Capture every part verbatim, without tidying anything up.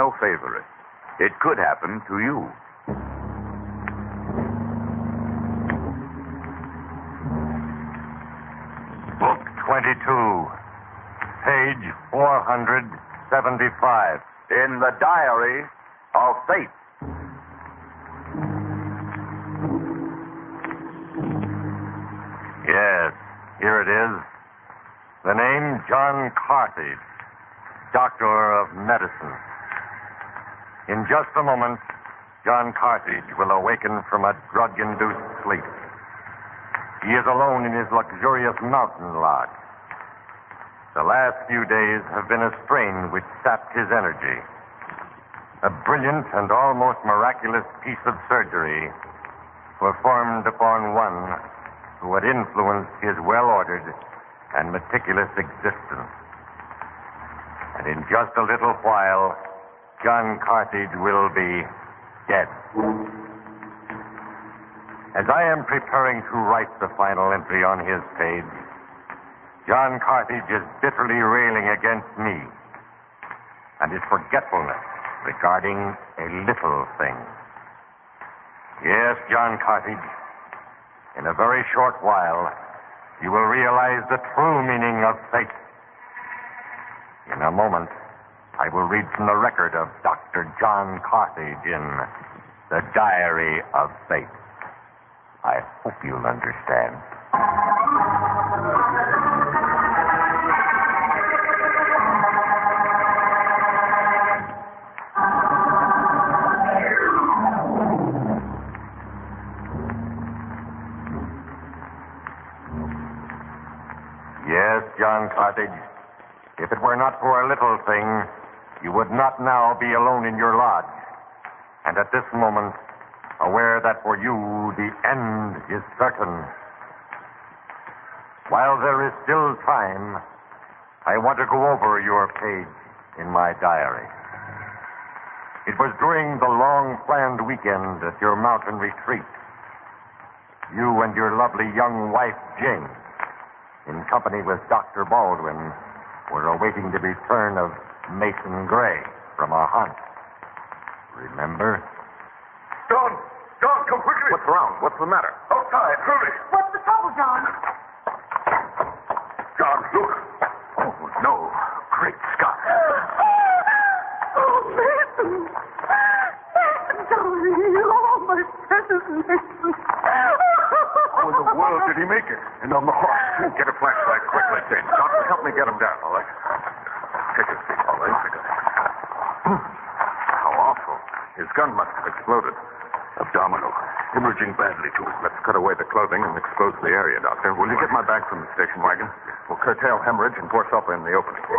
no favor. It could happen to you. Book twenty-two, page four hundred seventy-five. In the Diary of Fate. Yes, here it is. The name John Carthage, Doctor of Medicine. In just a moment, John Carthage will awaken from a drug-induced sleep. He is alone in his luxurious mountain lodge. The last few days have been a strain which sapped his energy. A brilliant and almost miraculous piece of surgery performed upon one who had influenced his well-ordered and meticulous existence. And in just a little while, John Carthage will be dead. As I am preparing to write the final entry on his page, John Carthage is bitterly railing against me and his forgetfulness regarding a little thing. Yes, John Carthage, in a very short while, you will realize the true meaning of fate. In a moment, I will read from the record of Doctor John Carthage in The Diary of Fate. I hope you'll understand. Yes, John Carthage, if it were not for a little thing, you would not now be alone in your lodge. And at this moment, aware that for you the end is certain. While there is still time, I want to go over your page in my diary. It was during the long-planned weekend at your mountain retreat. You and your lovely young wife, Jane, in company with Doctor Baldwin, were awaiting the return of Mason Gray from a hunt. Remember? John! John, come quickly! What's wrong? What's the matter? Outside, hurry! What's the trouble, John? John, look! Oh, no. Great Scott. Oh, Mason! Mason, darling! Oh, my precious Mason! How in the world did he make it? And on the horse. Get a flashlight quickly, Jane. Doctor, help me get him down, all right? Take a seat, all right? How awful. His gun must have exploded. Abdominal. Hemorrhaging badly, too. Let's cut away the clothing and expose the area, Doctor. Will you get my bag from the station wagon? We'll curtail hemorrhage and pour sulfur in the opening.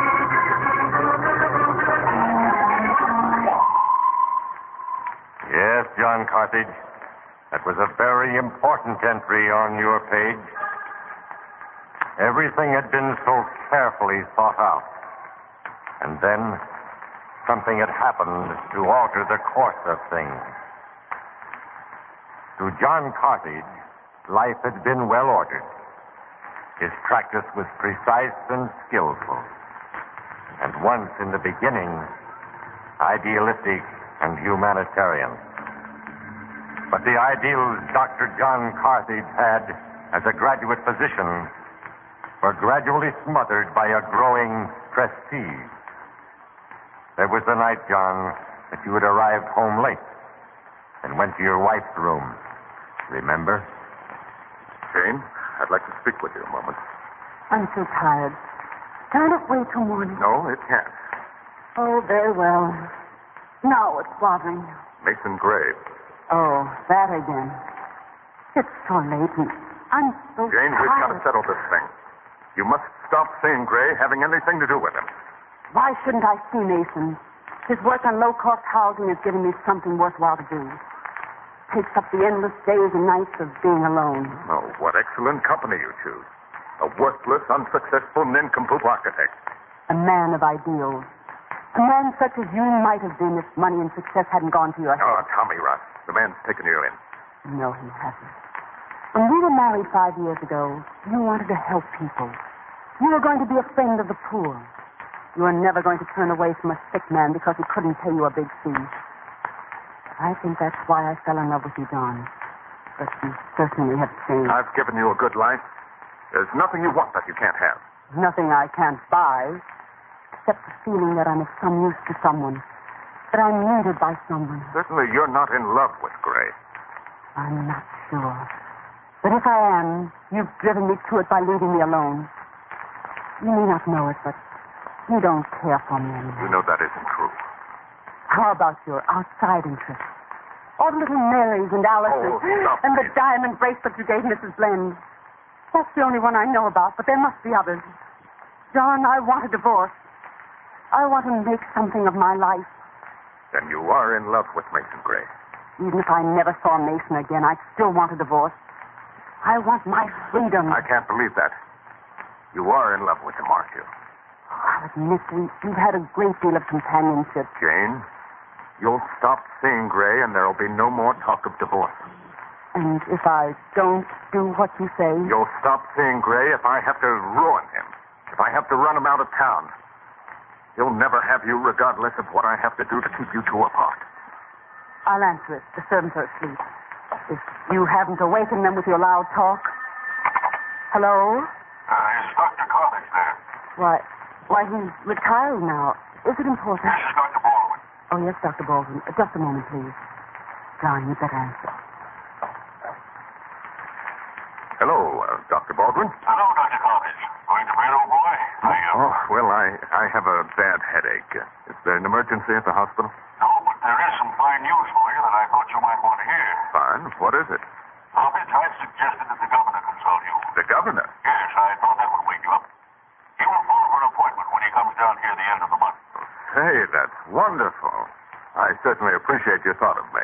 Yes, John Carthage. That was a very important entry on your page. Everything had been so carefully thought out. And then something had happened to alter the course of things. To John Carthage, life had been well ordered. His practice was precise and skillful. And once in the beginning, idealistic and humanitarian. But the ideals Doctor John Carthage had as a graduate physician were gradually smothered by a growing prestige. There was the night, John, that you had arrived home late and went to your wife's room. Remember? Jane, I'd like to speak with you a moment. I'm so tired. Can't it wait till morning? No, it can't. Oh, very well. Now what's bothering you? Mason Gray. Oh, that again. It's so late and I'm so Jane, tired. we've got to settle this thing. You must stop seeing Gray having anything to do with him. Why shouldn't I see Mason? His work on low-cost housing is giving me something worthwhile to do. Takes up the endless days and nights of being alone. Oh, what excellent company you choose. A worthless, unsuccessful, nincompoop architect. A man of ideals. A man such as you might have been if money and success hadn't gone to your head. Oh, Tommy Ross. The man's taken you in. No, he hasn't. When we were married five years ago, you wanted to help people. You were going to be a friend of the poor. You were never going to turn away from a sick man because he couldn't pay you a big fee. I think that's why I fell in love with you, Don. But you certainly have changed. I've given you a good life. There's nothing you want that you can't have. Nothing I can't buy, except the feeling that I'm of some use to someone, that I'm needed by someone. Certainly you're not in love with Gray. I'm not sure. But if I am, you've driven me to it by leaving me alone. You may not know it, but you don't care for me anymore. You know that isn't true. How about your outside interests? All the little Marys and Alices, Oh, stop, and the please. diamond bracelet you gave Missus Blend. That's the only one I know about, but there must be others. John, I want a divorce. I want to make something of my life. Then you are in love with Mason Gray. Even if I never saw Mason again, I'd still want a divorce. I want my freedom. I can't believe that. You are in love with him, aren't you? I'll admit we- we've had a great deal of companionship. Jane, you'll stop seeing Gray and there'll be no more talk of divorce. And if I don't do what you say, You'll stop seeing Gray if I have to ruin him. If I have to run him out of town. He'll never have you regardless of what I have to do to keep you two apart. I'll answer it. The servants are asleep. If you haven't awakened them with your loud talk. Hello? Uh, is Doctor Carthage there? Why, why, he's retired now. Is it important? This is Doctor Baldwin. Oh, yes, Doctor Baldwin. Uh, Just a moment, please. John, you'd better answer. Hello, uh, Doctor Baldwin. Hello, Doctor Carthage. Going to bed, old boy? I, uh, Oh, well, I, I have a bad headache. Is there an emergency at the hospital? no, but there is some fine news for you that I thought you might want to hear. Fine. What is it? Carthage, I've suggested that the governor consult you. The governor. Yes, I thought that would wake you up. He will phone for an appointment when he comes down here at the end of the month. Say, that's wonderful. I certainly appreciate your thought of me.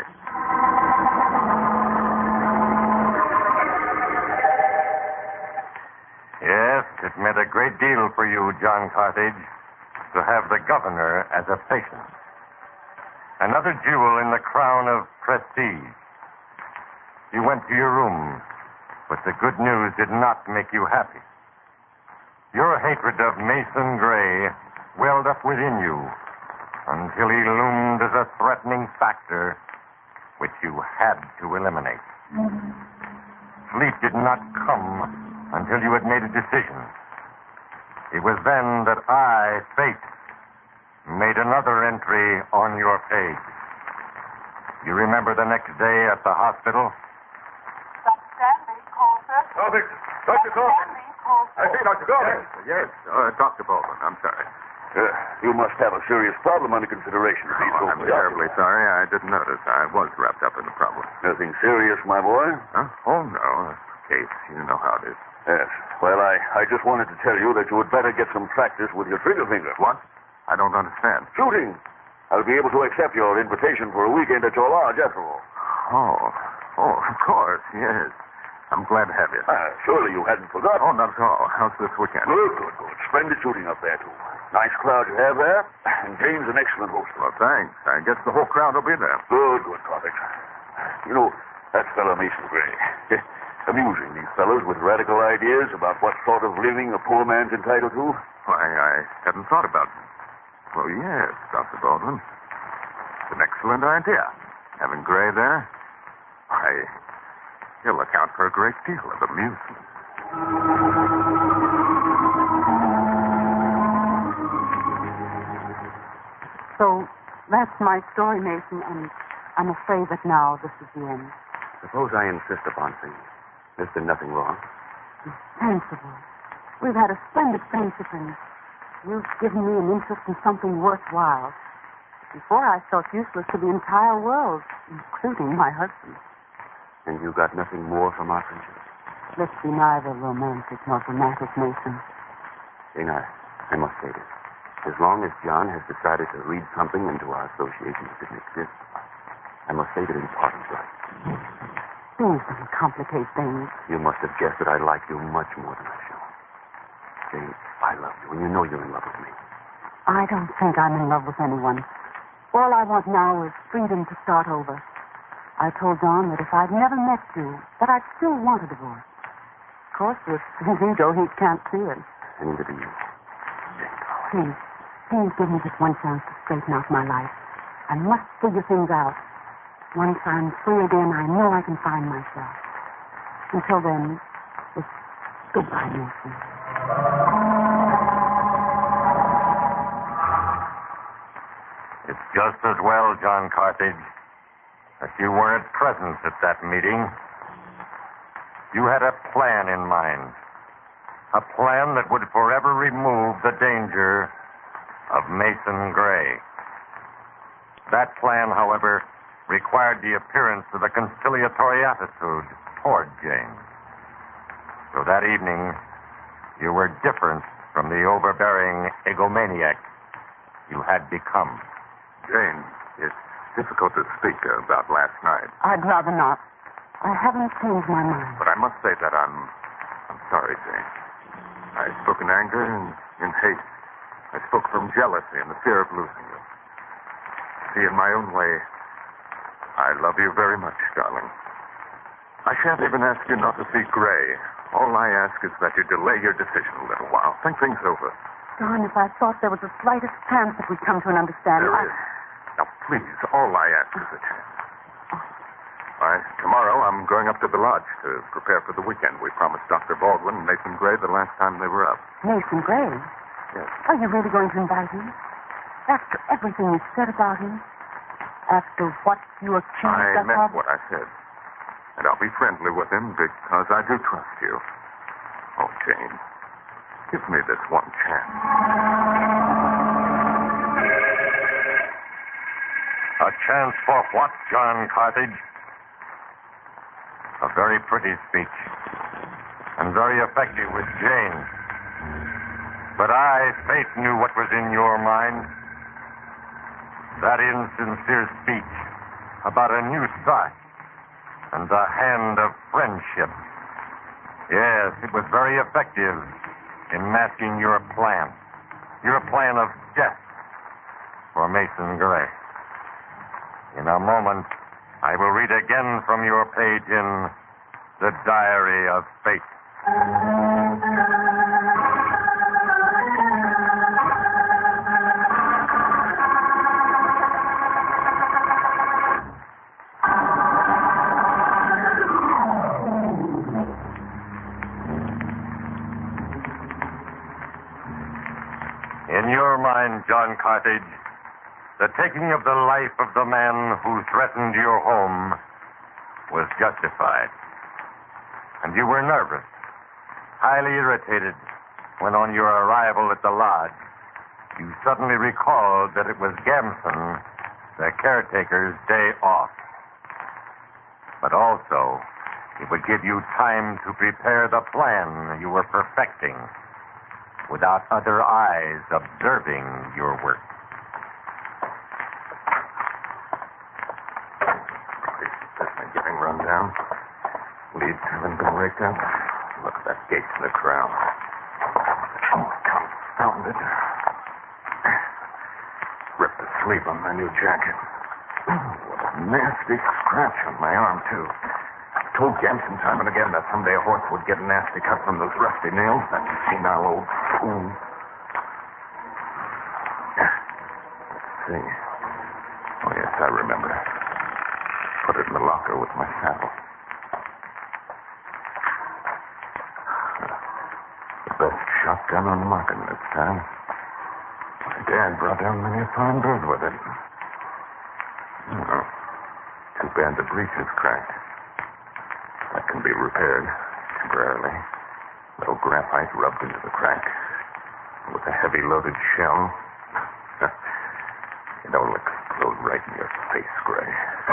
Yes, it meant a great deal for you, John Carthage, to have the governor as a patient. Another jewel in the crown of prestige. You went to your room, but the good news did not make you happy. Your hatred of Mason Gray welled up within you until he loomed as a threatening factor which you had to eliminate. Sleep did not come until you had made a decision. It was then that I, Fate, made another entry on your page. You remember the next day at the hospital? Doctor Stanley called, sir. Carthage! Doctor Carthage! Stanley called, sir. I say, Doctor Carthage! Yes, uh, Doctor Baldwin. I'm sorry. Uh, you must have a serious problem under consideration. to be Oh, so I'm preoccupied. terribly sorry. I didn't notice. I was wrapped up in the problem. Nothing serious, my boy? Huh? Oh, no. Case. You know how it is. Yes. Well, I, I just wanted to tell you that you would better get some practice with your trigger finger. What? I don't understand. Shooting. I'll be able to accept your invitation for a weekend at your lodge after all. Oh. Oh, of course, yes. I'm glad to have you. Ah, surely you hadn't forgotten. Oh, not at all. How's this weekend? Good, good, good. Splendid shooting up there, too. Nice crowd you have there. And Jane's an excellent host. Well, thanks. I guess the whole crowd will be there. Good, good, Carthage. You know, that fellow Mason Gray. Amusing, these fellows with radical ideas about what sort of living a poor man's entitled to. Why, I hadn't thought about it. Well, yes, Doctor Baldwin. It's an excellent idea. Having Gray there, why, he'll account for a great deal of amusement. So that's my story, Mason, and I'm afraid that now this is the end. Suppose I insist upon things. There's been nothing wrong. Sensible. We've had a splendid friendship, and you've given me an interest in something worthwhile. Before, I felt useless to the entire world, including my husband. And you got nothing more from our friendship? Let's be neither romantic nor dramatic, Mason. Jane, I, I must say this. As long as John has decided to read something into our association that didn't exist, I must say that his heart is right. Please don't complicate things. You must have guessed that I like you much more than I've shown. Jane, I love you, and you know you're in love with me. I don't think I'm in love with anyone. All I want now is freedom to start over. I told John that if I'd never met you, that I'd still want a divorce. Of course, with his ego, he can't see it. And neither do you. Jane, Please, Please give me just one chance to straighten out my life. I must figure things out. Once I'm free again, I know I can find myself. Until then, it's goodbye, Mason. It's just as well, John Carthage, that you weren't present at that meeting. You had a plan in mind. A plan that would forever remove the danger of Mason Gray. That plan, however, required the appearance of a conciliatory attitude toward Jane. So that evening, you were different from the overbearing egomaniac you had become. Jane, it's difficult to speak about last night. I'd rather not. I haven't changed my mind. But I must say that I'm... I'm sorry, Jane. I spoke in anger and in hate. I spoke from jealousy and the fear of losing you. See, in my own way, I love you very much, darling. I shan't even ask you not to see Gray. All I ask is that you delay your decision a little while. Think things over. Don, if I thought there was the slightest chance that we'd come to an understanding... There I... is. Now, please, all I ask is a chance. Why, tomorrow I'm going up to the lodge to prepare for the weekend. We promised Doctor Baldwin and Mason Gray the last time they were up. Mason Gray? Yes. Are you really going to invite him? After everything you said about him? After what you accused I us meant of? what I said. And I'll be friendly with him because I do trust you. Oh, Jane, give me this one chance. A chance for what, John Carthage? A very pretty speech. And very effective with Jane. But I, Faith, knew what was in your mind. That insincere speech about a new start and the hand of friendship. Yes, it was very effective in masking your plan. Your plan of death for Mason Gray. In a moment, I will read again from your page in The Diary of Fate. In your mind, John Carthage, the taking of the life of the man who threatened your home was justified. And you were nervous, highly irritated, when on your arrival at the lodge, you suddenly recalled that it was Gamson, the caretaker's day off. But also, it would give you time to prepare the plan you were perfecting without other eyes observing your work. Getting run down. Leads haven't been raked up. Look at that gate in the crowd. Oh, confound it. Ripped the sleeve on my new jacket. What a nasty scratch on my arm, too. I told Gamson time and again that someday a horse would get a nasty cut from those rusty nails. That senile old fool. Let's see. Oh, yes, I remember. Put it in the locker with my saddle. The best shotgun on the market this time. My dad brought down many a fine bird with it. Oh, too bad the breech is cracked. That can be repaired temporarily. Little graphite rubbed into the crack. With a heavy loaded shell. It'll explode right in your face, Gray.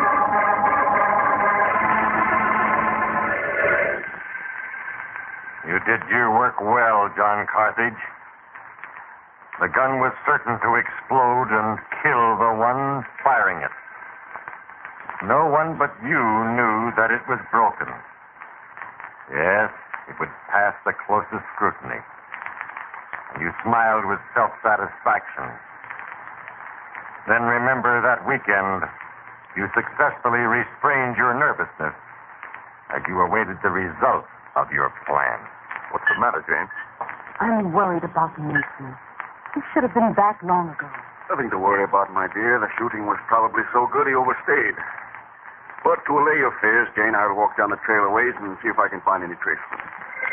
You did your work well, John Carthage. The gun was certain to explode and kill the one firing it. No one but you knew that it was broken. Yes, it would pass the closest scrutiny. And you smiled with self-satisfaction. Then remember that weekend, you successfully restrained your nervousness as you awaited the results of your plan. What's the matter, Jane? I'm worried about Mason. He should have been back long ago. Nothing to worry about, my dear. The shooting was probably so good he overstayed. But to allay your fears, Jane, I'll walk down the trail a ways and see if I can find any trace of him.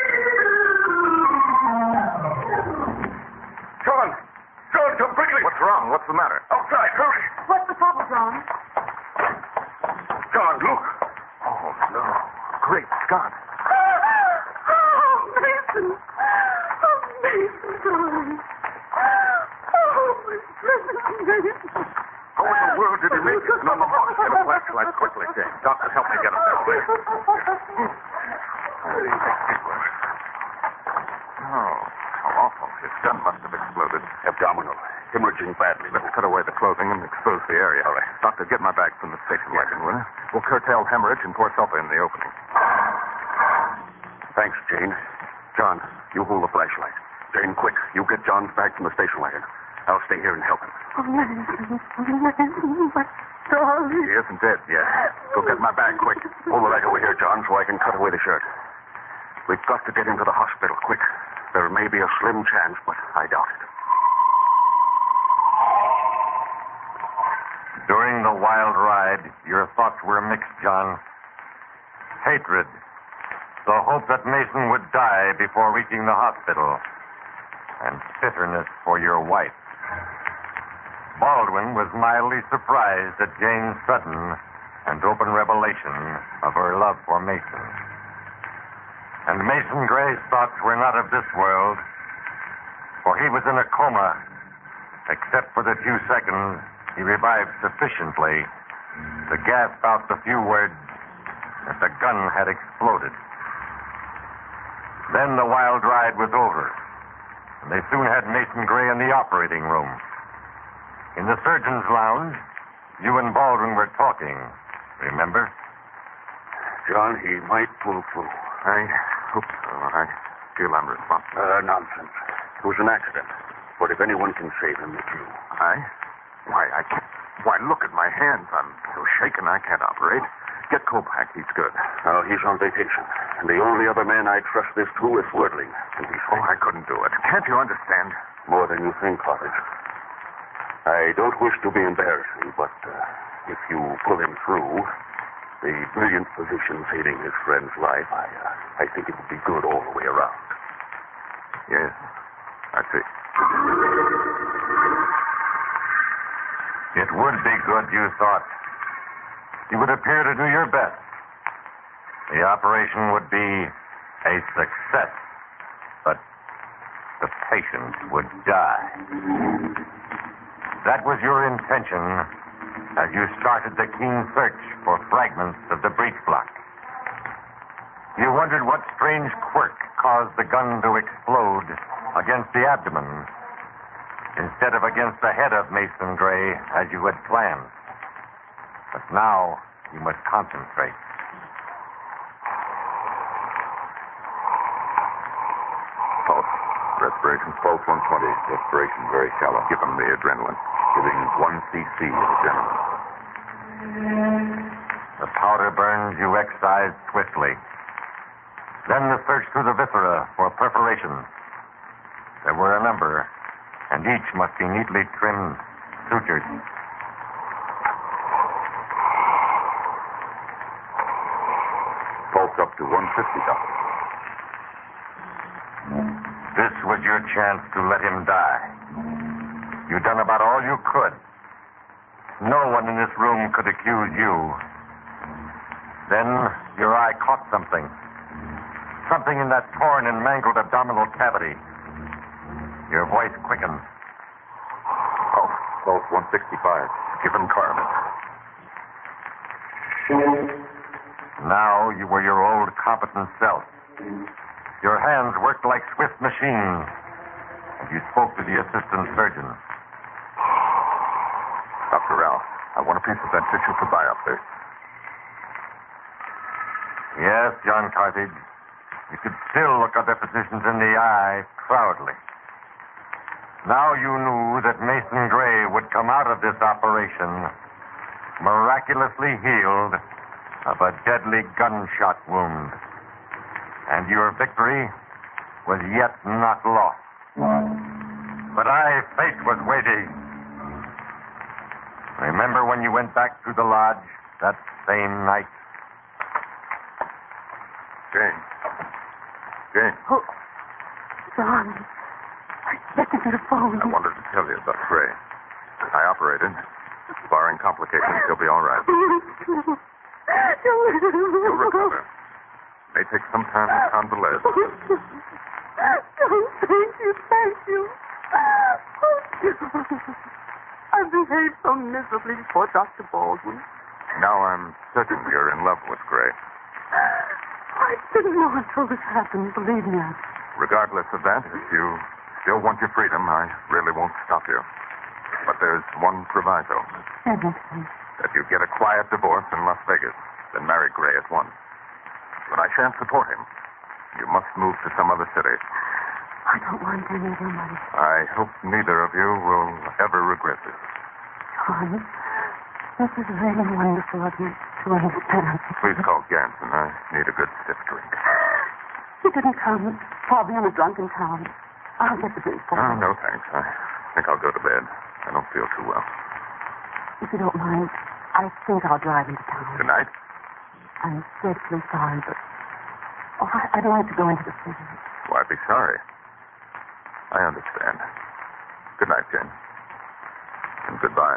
John! John, come quickly! What's wrong? What's the matter? Outside, hurry! What's the trouble, John? John, look! Oh, no. Great Scott. Oh, Mason. Oh, Mason, darling. Oh, Mason. How in the world did he make it? No, no, no. Get a flashlight quickly, Jane. Doctor, help me get him down there. Oh, how awful. His gun must have exploded. Abdominal. Hemorrhaging badly. Let's cut away the clothing and expose the area. All right. Doctor, get my bag from the station wagon, will you? We'll curtail hemorrhage and pour sulfur in the opening. Thanks, Jane. John, you hold the flashlight. Jane, quick. You get John's bag from the station wagon. I'll stay here and help him. Oh, Mason. Mason, my darling. He isn't dead yet. Go get my bag, quick. Hold the light over here, John, so I can cut away the shirt. We've got to get him to the hospital, quick. There may be a slim chance, but I doubt it. During the wild ride, your thoughts were mixed, John. Hatred. The hope that Mason would die before reaching the hospital. And bitterness for your wife. Baldwin was mildly surprised at Jane's sudden and open revelation of her love for Mason. And Mason Gray's thoughts were not of this world, for he was in a coma. Except for the few seconds he revived sufficiently to gasp out the few words that the gun had exploded. Then the wild ride was over, and they soon had Mason Gray in the operating room. In the surgeon's lounge, you and Baldwin were talking, remember? John, he might pull through. I hope so. I feel I'm responsible. Uh, nonsense. It was an accident. But if anyone can save him, it's you. I? Why, I can't. Why, look at my hands. I'm so shaken I can't operate. Get Kopak. He's good. Now, he's on vacation. And the only other man I trust this to is Wordling. And he's Oh, I couldn't do it. Can't you understand? more than you think, Cottage. I don't wish to be embarrassing, but uh, if you pull him through, the brilliant physician saving his friend's life, I, uh, I think it would be good all the way around. Yes, I see. It would be good, you thought. You would appear to do your best. The operation would be a success, but the patient would die. That was your intention as you started the keen search for fragments of the breech block. You wondered what strange quirk caused the gun to explode against the abdomen instead of against the head of Mason Gray as you had planned. But now you must concentrate. Pulse. Respiration. Pulse one twenty. Respiration very shallow. Give him the adrenaline. Giving one cc of adrenaline. The powder burns you excised swiftly. Then the search through the viscera for perforations. There were a number, and each must be neatly trimmed, sutured. Pulse up to one fifty, Doctor. This was your chance to let him die. You'd done about all you could. No one in this room could accuse you. Then your eye caught something. Something in that torn and mangled abdominal cavity. Your voice quickened. Pulse. Pulse one sixty-five. Give him carbon. Now you were your old competent self. Your hands worked like swift machines. And you spoke to the assistant surgeon. Doctor Ralph, I want a piece of that tissue for biopsy. Yes, John Carthage. You could still look other physicians in the eye proudly. Now you knew that Mason Gray would come out of this operation miraculously healed of a deadly gunshot wound. And your victory was yet not lost. But I, fate, was waiting. Remember when you went back to the lodge that same night? Jane. Jane. Oh, John. I expected you to phone. I wanted to tell you about Gray. I operated. Barring complications, he'll be all right. He'll recover. May take some time to convalesce. Oh, thank you, thank you. I've behaved so miserably before Doctor Baldwin. Now I'm certain you're in love with Gray. I didn't know until this happened, believe me. I... Regardless of that, if you still want your freedom, I really won't stop you. But there's one proviso. Everything. That you get a quiet divorce in Las Vegas, then marry Gray at once. But I shan't support him. You must move to some other city. I don't want any of your money. I hope neither of you will ever regret this. John, this is really wonderful of you to understand. Please call Ganson. I need a good stiff drink. He didn't come. Probably in a drunken town. I'll get the drink for Oh, him. no, thanks. I think I'll go to bed. I don't feel too well. If you don't mind, I think I'll drive into town. Tonight? I'm dreadfully sorry, but... Oh, I, I don't like to go into the city. Why be sorry? I understand. Good night, Jane. And goodbye.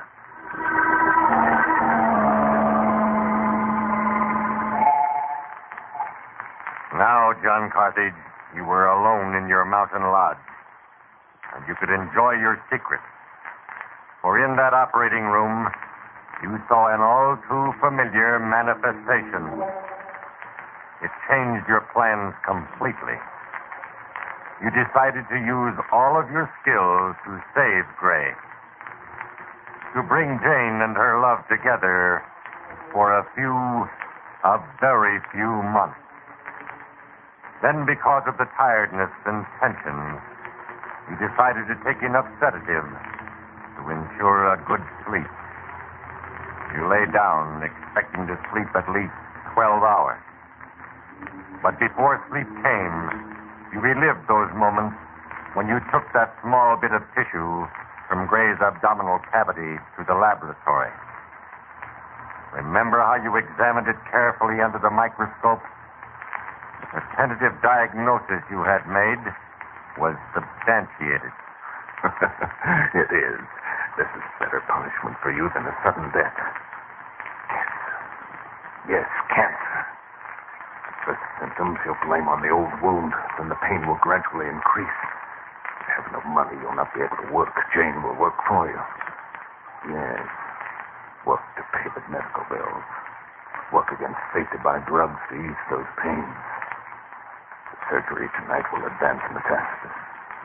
Now, John Carthage, you were alone in your mountain lodge, and you could enjoy your secret. For in that operating room, you saw an all too familiar manifestation. It changed your plans completely. You decided to use all of your skills to save Gray, to bring Jane and her love together for a few, a very few months. Then, because of the tiredness and tension, you decided to take enough sedative to ensure a good sleep. You lay down, expecting to sleep at least twelve hours. But before sleep came, you relived those moments when you took that small bit of tissue from Gray's abdominal cavity to the laboratory. Remember how you examined it carefully under the microscope? The tentative diagnosis you had made was substantiated. It is. This is better punishment for you than a sudden death. Cancer. Yes, cancer. First symptoms he'll blame on the old wound, then the pain will gradually increase. If you have no money, you'll not be able to work. Jane will work for you. Yes. Work to pay the medical bills. Work against fate to buy drugs to ease those pains. The surgery tonight will advance metastasis.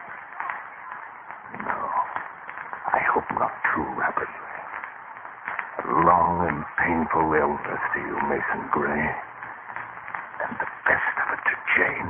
No. I hope not too rapidly. A long and painful illness to you, Mason Gray. And the best of it to Jane.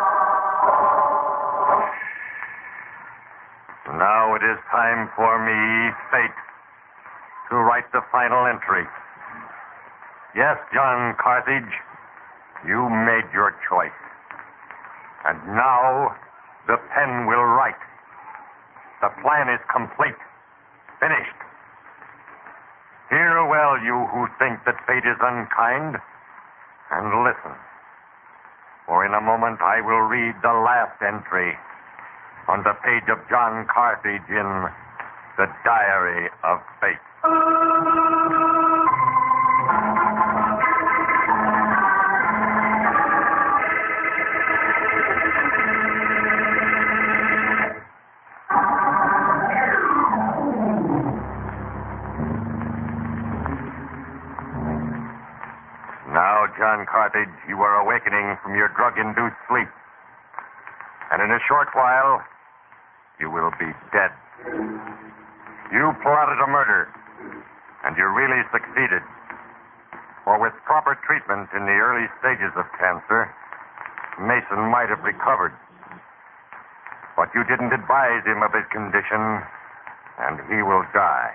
Now it is time for me, fate, to write the final entry. Yes, John Carthage, you made your choice. And now the pen will write. The plan is complete. Finished. Hear well, you who think that fate is unkind, and listen. For in a moment I will read the last entry on the page of John Carthage in The Diary of Fate. Now, John Carthage, you are awakening from your drug-induced sleep. And in a short while, you will be dead. You plotted a murder, and you really succeeded. For with proper treatment in the early stages of cancer, Mason might have recovered. But you didn't advise him of his condition, and he will die.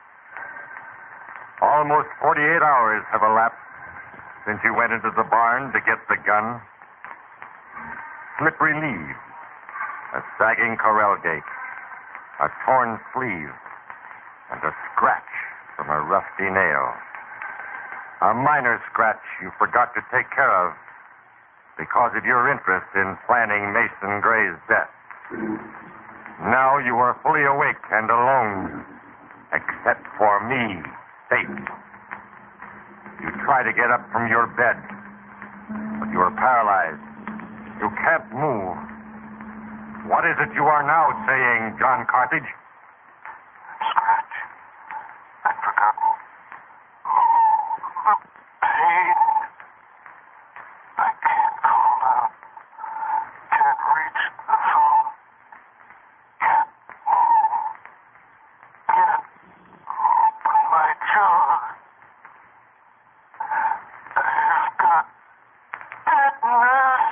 Almost forty-eight hours have elapsed since you went into the barn to get the gun. Slippery leaves, a sagging corral gate, a torn sleeve, and a scratch from a rusty nail. A minor scratch you forgot to take care of because of your interest in planning Mason Gray's death. Now you are fully awake and alone, except for me, Fate. You try to get up from your bed, but you are paralyzed. You can't move. What is it you are now saying, John Carthage? Scratch. I'd forgotten. The pain. I can't call out. Can't reach the phone. Can't move. Can't open my jaw. I've got tetanus.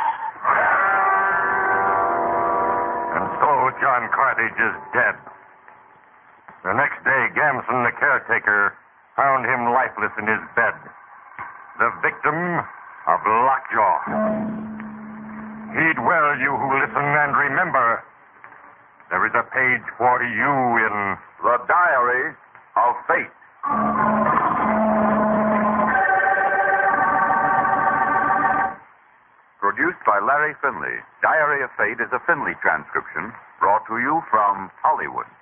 And so John Carthage is dead. The next day, Gamson, the caretaker, found him lifeless in his bed, the victim of lockjaw. Heed well, you who listen, and remember, there is a page for you in The Diary of Fate. Produced by Larry Finley, Diary of Fate is a Finley transcription brought to you from Hollywood.